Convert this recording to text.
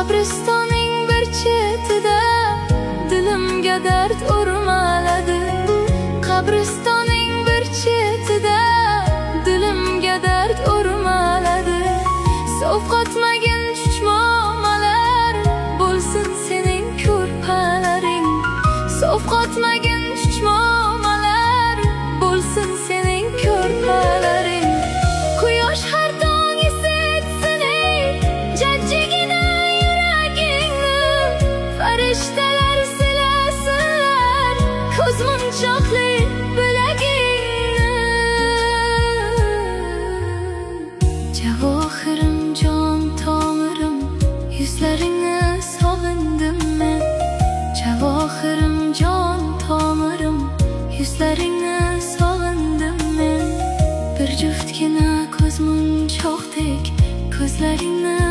Qabristoning bir chetida dilimga dard o'rmaladi. Qabristoning bir chetida dilimga dard o'rmaladi. Sovqotmagin chuchmomalar bo'lsin sening ko'rpalaring. Sovqotmagin chuchmomalar bo'lsin sening ko'rpalaring. Quyosh har tong isitsin jajjigina yuragingni. Farishtalar silasinlar ko'z munchoqli bilagingni. Javohirim, jon tomirim, yuzlaringni sog'indim men. Javohirim, jon tomirim, yuzlaringni sog'indim men. Bir juftgina ko'z munchoqdek ko'zlaringni